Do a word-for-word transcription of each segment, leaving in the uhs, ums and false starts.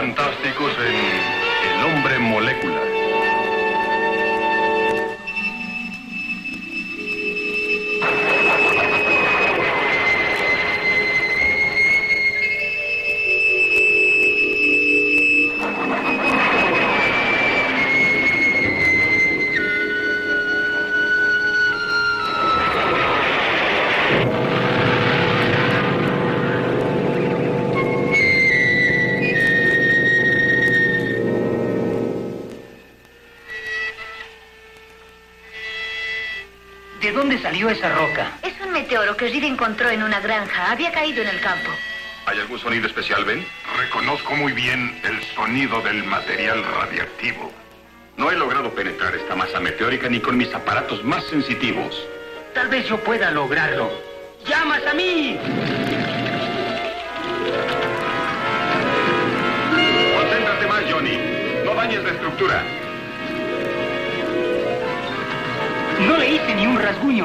Fantásticos en El Hombre Molécula. ¿De dónde salió esa roca? Es un meteoro que Reed encontró en una granja. Había caído en el campo. ¿Hay algún sonido especial, Ben? Reconozco muy bien el sonido del material radiactivo. No he logrado penetrar esta masa meteórica ni con mis aparatos más sensitivos. Tal vez yo pueda lograrlo. ¡Llamas a mí! Concéntrate más, Johnny. No dañes la estructura. No le hice ni un rasguño.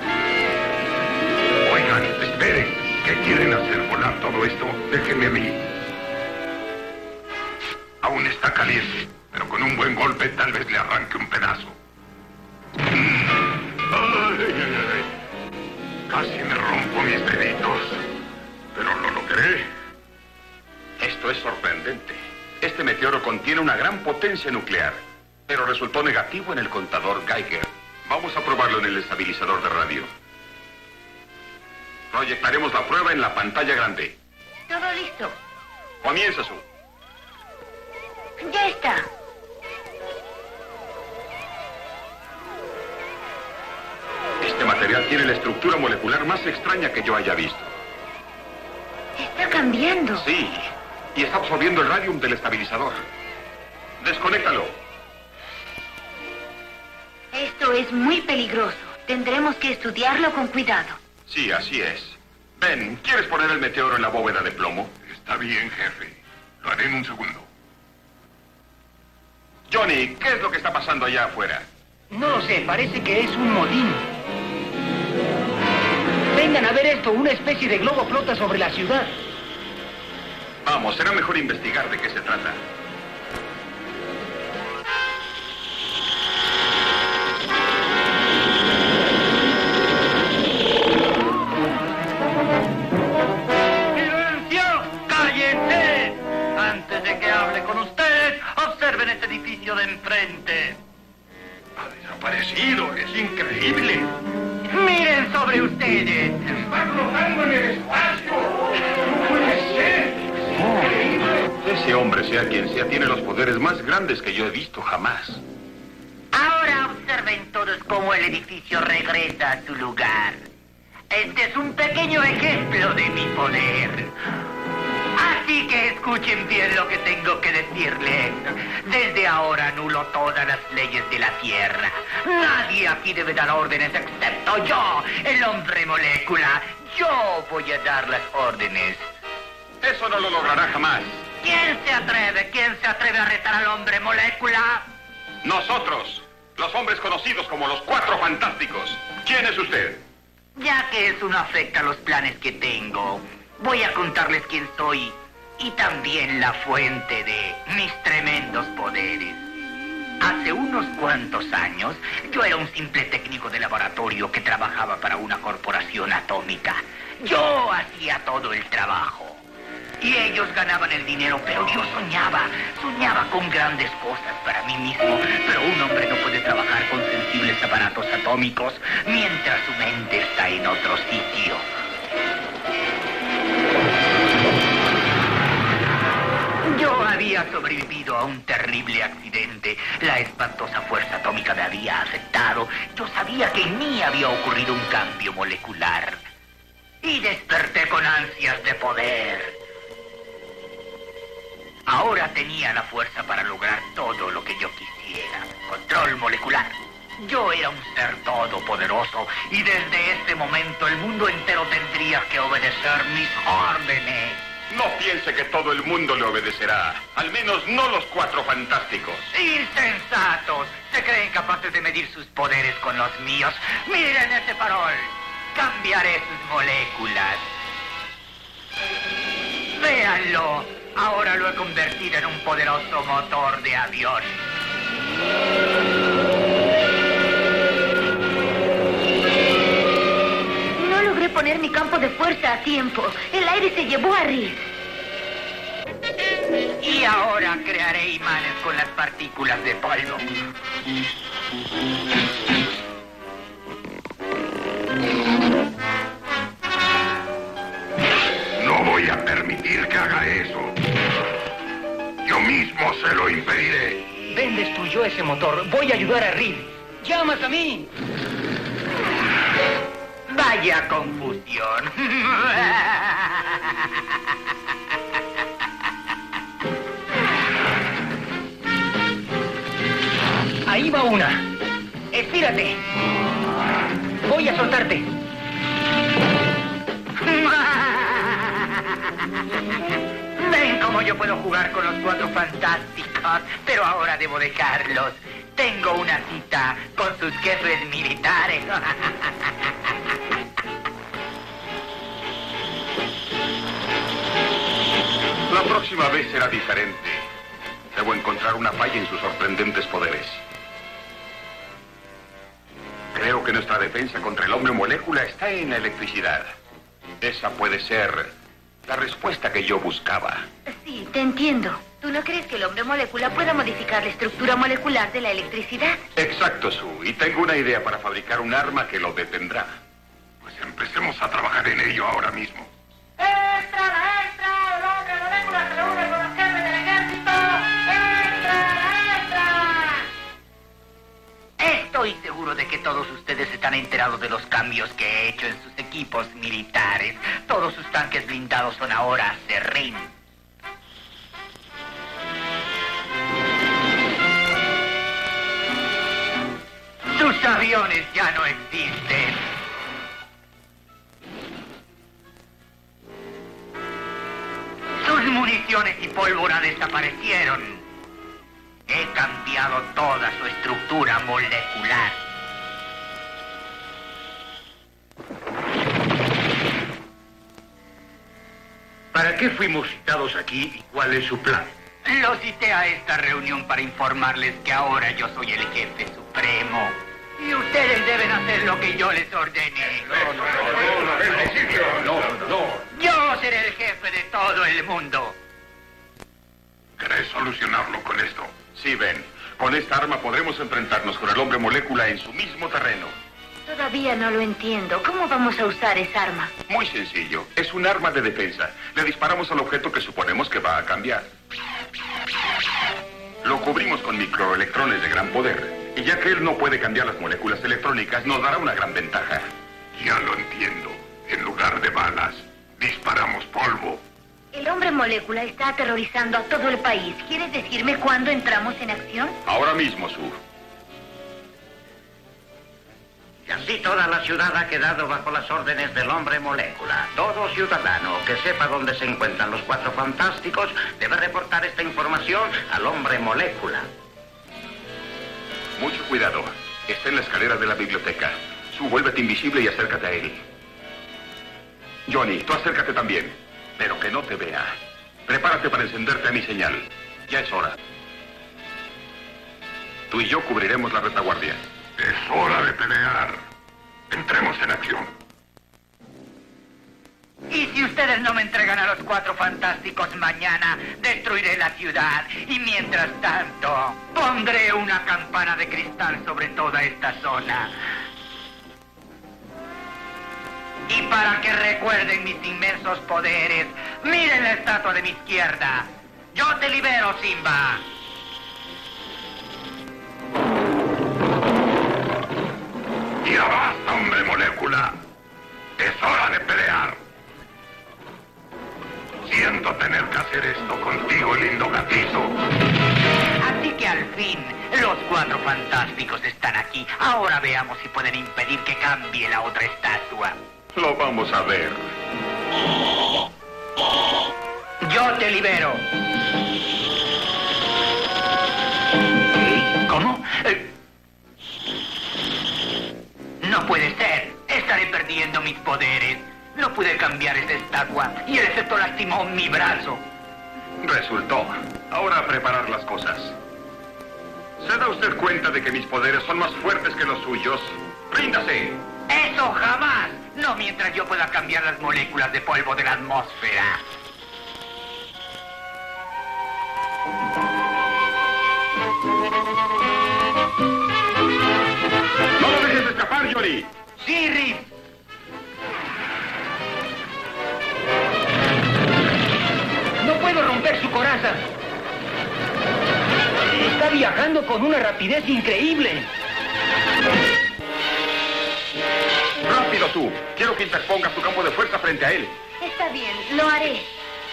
Oigan, esperen. ¿Qué quieren hacer volar todo esto? Déjenme a mí. Aún está caliente, pero con un buen golpe tal vez le arranque un pedazo. Ay, ay, ay. Casi me rompo mis deditos, pero lo logré. Esto es sorprendente. Este meteoro contiene una gran potencia nuclear, pero resultó negativo en el contador Geiger. Vamos a probarlo en el estabilizador de radio. Proyectaremos la prueba en la pantalla grande. Todo listo. Comienza, Sue. Ya está. Este material tiene la estructura molecular más extraña que yo haya visto. Está cambiando. Sí, y está absorbiendo el radium del estabilizador. Desconéctalo. Esto es muy peligroso. Tendremos que estudiarlo con cuidado. Sí, así es. Ben, ¿quieres poner el meteoro en la bóveda de plomo? Está bien, jefe. Lo haré en un segundo. Johnny, ¿qué es lo que está pasando allá afuera? No lo sé, parece que es un molino. Vengan a ver esto, una especie de globo flota sobre la ciudad. Vamos, será mejor investigar de qué se trata. Antes de que hable con usted, observen este edificio de enfrente. Ha desaparecido, es increíble. Miren sobre ustedes. Está flotando en el espacio. No puede ser. Oh, ese hombre, sea quien sea, tiene los poderes más grandes que yo he visto jamás. Ahora observen todos cómo el edificio regresa a su lugar. Este es un pequeño ejemplo de mi poder. Así que escuchen bien lo que tengo que decirles. Desde ahora anulo todas las leyes de la Tierra. Nadie aquí debe dar órdenes excepto yo, el hombre molécula. Yo voy a dar las órdenes. Eso no lo logrará jamás. ¿Quién se atreve? ¿Quién se atreve a retar al hombre molécula? Nosotros, los hombres conocidos como los Cuatro Fantásticos. ¿Quién es usted? Ya que eso no afecta a los planes que tengo, voy a contarles quién soy y también la fuente de mis tremendos poderes. Hace unos cuantos años, yo era un simple técnico de laboratorio que trabajaba para una corporación atómica. Yo hacía todo el trabajo. Y ellos ganaban el dinero, pero yo soñaba, soñaba con grandes cosas para mí mismo. Pero un hombre no puede trabajar con sensibles aparatos atómicos mientras su mente está en otro sitio. Yo había sobrevivido a un terrible accidente. La espantosa fuerza atómica me había afectado. Yo sabía que en mí había ocurrido un cambio molecular. Y desperté con ansias de poder. Ahora tenía la fuerza para lograr todo lo que yo quisiera. Control molecular. Yo era un ser todopoderoso y desde ese momento el mundo entero tendría que obedecer mis órdenes. No piense que todo el mundo le obedecerá. Al menos no los Cuatro Fantásticos. ¡Insensatos! Se creen capaces de medir sus poderes con los míos. ¡Miren ese farol! Cambiaré sus moléculas. ¡Véanlo! Ahora lo he convertido en un poderoso motor de avión. No logré poner mi campo de fuerza a tiempo. El aire se llevó a Reed. Y ahora crearé imanes con las partículas de polvo. No voy a permitir que haga eso. Yo mismo se lo impediré. Ben destruyó ese motor. Voy a ayudar a Reed. ¡Llamas a mí! Vaya confusión. Ahí va una. Estírate. Voy a soltarte. Ven cómo yo puedo jugar con los Cuatro Fantásticos, pero ahora debo dejarlos. Tengo una cita con sus jefes militares. La próxima vez será diferente. Debo encontrar una falla en sus sorprendentes poderes. Creo que nuestra defensa contra el hombre molécula está en la electricidad. Esa puede ser la respuesta que yo buscaba. Sí, te entiendo. ¿Tú no crees que el hombre molécula pueda modificar la estructura molecular de la electricidad? Exacto, Sue. Y tengo una idea para fabricar un arma que lo detendrá. Pues empecemos a trabajar en ello ahora mismo. ¡Extra, la extra! ¡El hombre molécula se reúne con los jefes del ejército! ¡Extra, la extra! Estoy seguro de que todos ustedes están enterados de los cambios que he hecho en sus equipos militares. Todos sus tanques blindados son ahora Serrín. Sus aviones ya no existen. Sus municiones y pólvora desaparecieron. He cambiado toda su estructura molecular. ¿Para qué fuimos citados aquí y cuál es su plan? Los cité a esta reunión para informarles que ahora yo soy el jefe supremo. Y ustedes deben hacer lo que yo les ordené. No, no, no, no, no, no. Yo seré el jefe de todo el mundo. ¿Querés solucionarlo con esto? Sí, Ben. Con esta arma podremos enfrentarnos con el hombre molécula en su mismo terreno. Todavía no lo entiendo. ¿Cómo vamos a usar esa arma? Muy sencillo. Es un arma de defensa. Le disparamos al objeto que suponemos que va a cambiar. Lo cubrimos con microelectrones de gran poder. Y ya que él no puede cambiar las moléculas electrónicas, nos dará una gran ventaja. Ya lo entiendo. En lugar de balas, disparamos polvo. El hombre molécula está aterrorizando a todo el país. ¿Quieres decirme cuándo entramos en acción? Ahora mismo, Sue. Y así toda la ciudad ha quedado bajo las órdenes del hombre molécula. Todo ciudadano que sepa dónde se encuentran los Cuatro Fantásticos debe reportar esta información al hombre molécula. Mucho cuidado. Está en la escalera de la biblioteca. Sue, vuélvete invisible y acércate a él. Johnny, tú acércate también. Pero que no te vea. Prepárate para encenderte a mi señal. Ya es hora. Tú y yo cubriremos la retaguardia. Es hora de pelear. Entremos en acción. Y si ustedes no me entregan a los Cuatro Fantásticos mañana, destruiré la ciudad. Y mientras tanto, pondré una campana de cristal sobre toda esta zona. Y para que recuerden mis inmensos poderes, miren la estatua de mi izquierda. Yo te libero, Simba. Ya basta, hombre molécula. Es hora de pelear. Siento tener que hacer esto contigo, lindo gatito. Así que al fin, los Cuatro Fantásticos están aquí. Ahora veamos si pueden impedir que cambie la otra estatua. Lo vamos a ver. Yo te libero. ¿Cómo? Eh, No puede ser. Estaré perdiendo mis poderes. No pude cambiar esa estatua y el efecto lastimó mi brazo. Resultó. Ahora a preparar las cosas. ¿Se da usted cuenta de que mis poderes son más fuertes que los suyos? ¡Ríndase! ¡Eso jamás! No mientras yo pueda cambiar las moléculas de polvo de la atmósfera. ¡No lo dejes escapar, Johnny! ¡Sí, Rip! No puedo romper su coraza. Está viajando con una rapidez increíble. ¡Rápido tú! Quiero que interpongas tu campo de fuerza frente a él. Está bien, lo haré.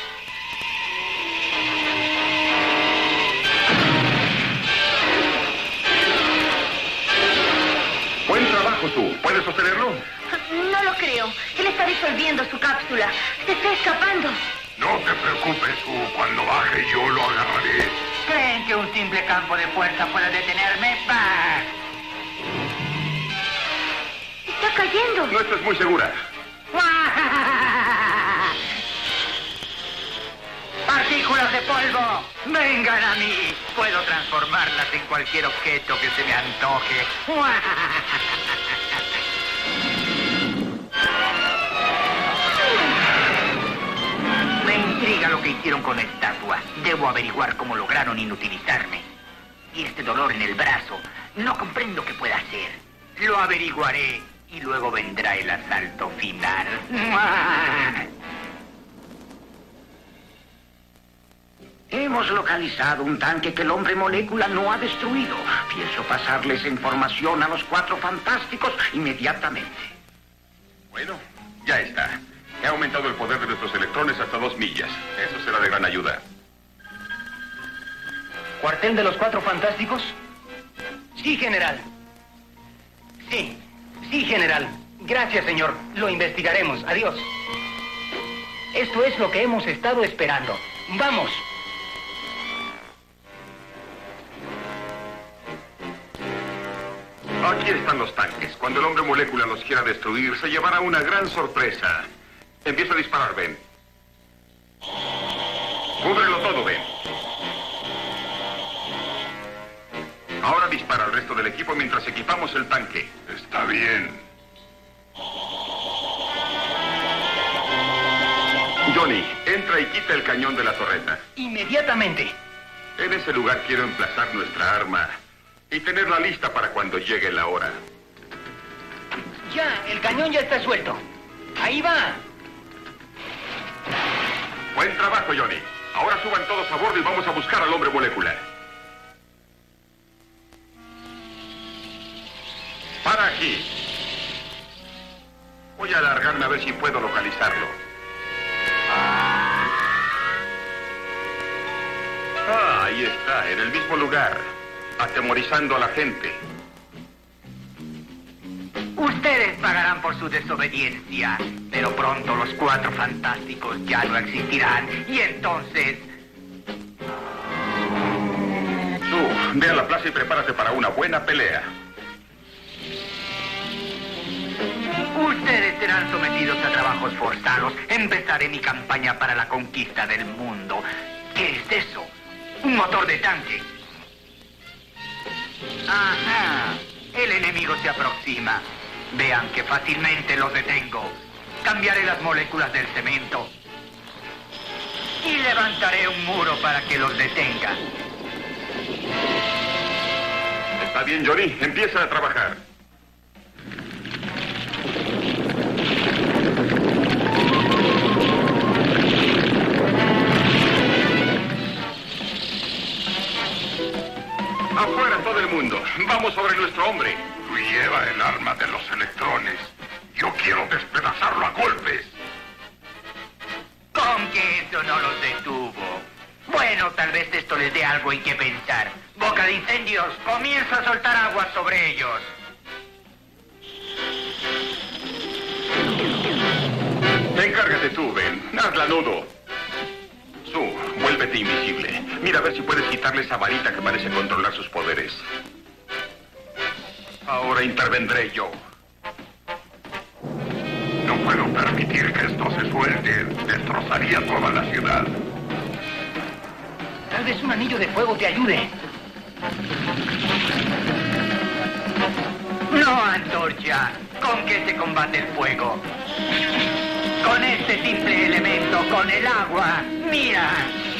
Buen trabajo, tú. ¿Puedes sostenerlo? No lo creo. Él está disolviendo su cápsula. Se está escapando. No te preocupes, Sue. Cuando baje yo lo agarraré. ¿Creen que un simple campo de fuerza puede detenerme? ¡Bah! Está cayendo. No estás muy segura. ¡Partículas de polvo! ¡Vengan a mí! Puedo transformarlas en cualquier objeto que se me antoje. Me intriga lo que hicieron con la estatua. Debo averiguar cómo lograron inutilizarme. Y este dolor en el brazo, no comprendo qué pueda hacer. Lo averiguaré y luego vendrá el asalto final. Hemos localizado un tanque que el hombre molécula no ha destruido. Pienso pasarles información a los Cuatro Fantásticos inmediatamente. Bueno, ya está. He aumentado el poder de nuestros electrones hasta dos millas. Eso será de gran ayuda. ¿Cuartel de los Cuatro Fantásticos? Sí, general. Sí, sí, general. Gracias, señor. Lo investigaremos. Adiós. Esto es lo que hemos estado esperando. ¡Vamos! Aquí están los tanques. Cuando el hombre molécula los quiera destruir, se llevará una gran sorpresa. Empieza a disparar, Ben. Cúbrelo todo, Ben. Ahora dispara al resto del equipo mientras equipamos el tanque. Está bien. Johnny, entra y quita el cañón de la torreta. Inmediatamente. En ese lugar quiero emplazar nuestra arma y tenerla lista para cuando llegue la hora. Ya, el cañón ya está suelto. Ahí va. Buen trabajo, Johnny. Ahora suban todos a bordo y vamos a buscar al hombre molecular. Para aquí. Voy a alargarme a ver si puedo localizarlo. Ah, ahí está, en el mismo lugar, atemorizando a la gente. Ustedes pagarán por su desobediencia, pero pronto los Cuatro Fantásticos ya no existirán, y entonces... Tú, ve a la plaza y prepárate para una buena pelea. Ustedes serán sometidos a trabajos forzados. Empezaré mi campaña para la conquista del mundo. ¿Qué es eso? Un motor de tanque. Ajá. El enemigo se aproxima. Vean que fácilmente los detengo. Cambiaré las moléculas del cemento. Y levantaré un muro para que los detenga. Está bien, Johnny. Empieza a trabajar. Afuera todo el mundo. Vamos sobre nuestro hombre. Tú lleva el arma de los electrones. Yo quiero despedazarlo a golpes. Con que eso no los detuvo. Bueno, tal vez esto les dé algo en qué pensar. Boca de incendios, comienza a soltar agua sobre ellos. Encárgate tú, Ben. Hazla nudo. Sue, vuélvete invisible. Mira a ver si puedes quitarle esa varita que parece controlar sus poderes. Ahora intervendré yo. No puedo permitir que esto se suelte. Destrozaría toda la ciudad. Tal vez un anillo de fuego te ayude. No, Antorcha. ¿Con qué se combate el fuego? Con este simple elemento, con el agua. ¡Mira!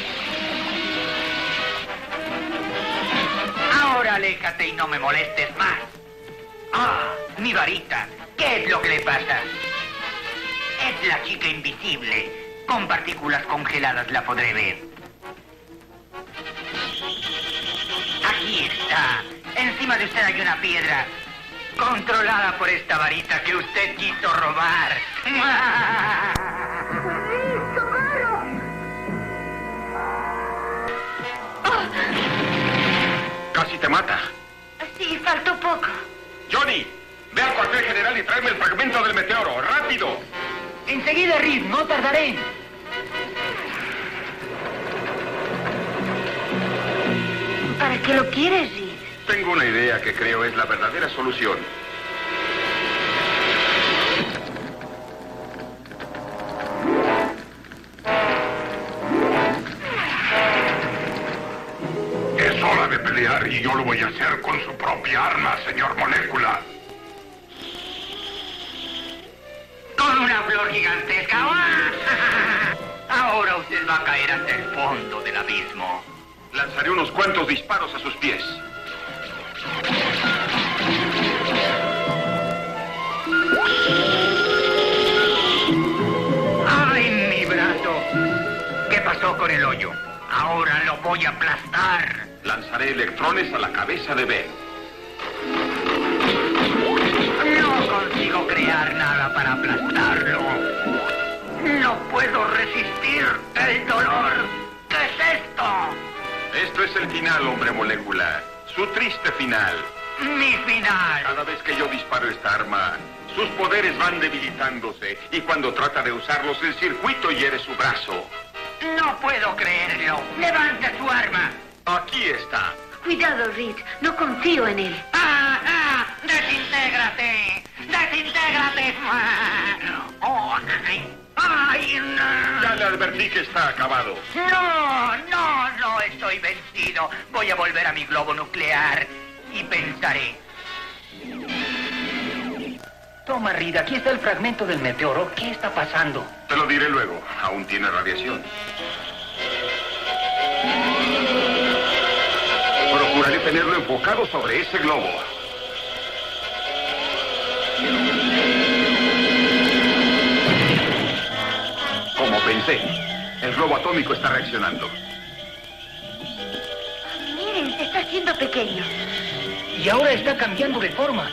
Ahora aléjate y no me molestes más. ¡Ah! Mi varita. ¿Qué es lo que le pasa? Es la chica invisible. Con partículas congeladas la podré ver. Aquí está. Encima de usted hay una piedra. Controlada por esta varita que usted quiso robar. ¡Socorro! Oh, Casi te mata. sí, faltó poco. Johnny, ve al cuartel general y tráeme el fragmento del meteoro. ¡Rápido! Enseguida, Reed, no tardaré. ¿Para qué lo quieres, Reed? Tengo una idea que creo es la verdadera solución. Es hora de pelear y yo lo voy a hacer con su propia arma, señor Molécula. Con una flor gigantesca. Ahora usted va a caer hasta el fondo del abismo. Lanzaré unos cuantos disparos a sus pies. ¡Ay, mi brazo! ¿Qué pasó con el hoyo? Ahora lo voy a aplastar. Lanzaré electrones a la cabeza de Ben. No consigo crear nada para aplastarlo. No puedo resistir el dolor. ¿Qué es esto? Esto es el final, hombre molécula. Su triste final. Mi final. Cada vez que yo disparo esta arma, sus poderes van debilitándose. Y cuando trata de usarlos, el circuito hiere su brazo. No puedo creerlo. Levante su arma. Aquí está. Cuidado, Reed. No confío en él. ¡Ah, ah! ¡Desintégrate! ¡Desintégrate! ¡Oh, ay! ¡Ay, no! Ya le advertí que está acabado. No, no, no estoy vencido. Voy a volver a mi globo nuclear y pensaré. Toma, Reed, aquí está el fragmento del meteoro. ¿Qué está pasando? Te lo diré luego. Aún tiene radiación. Procuraré tenerlo enfocado sobre ese globo. Como pensé, el globo atómico está reaccionando. Miren, se está haciendo pequeño. Y ahora está cambiando de forma.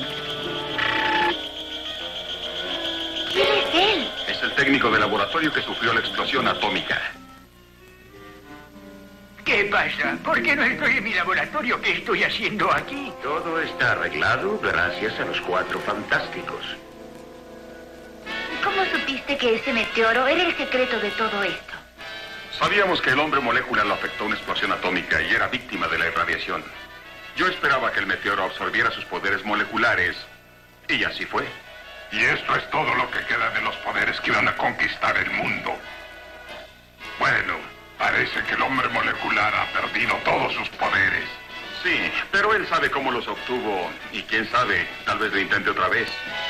¿Quién es él? Es el técnico de laboratorio que sufrió la explosión atómica. ¿Qué pasa? ¿Por qué no estoy en mi laboratorio? ¿Qué estoy haciendo aquí? Todo está arreglado gracias a los Cuatro Fantásticos. ¿Cómo supiste que ese meteoro era el secreto de todo esto? Sabíamos que el hombre molécula lo afectó una explosión atómica y era víctima de la irradiación. Yo esperaba que el meteoro absorbiera sus poderes moleculares, y así fue. Y esto es todo lo que queda de los poderes que iban a conquistar el mundo. Bueno, parece que el hombre molecular ha perdido todos sus poderes. Sí, pero él sabe cómo los obtuvo, y quién sabe, tal vez lo intente otra vez.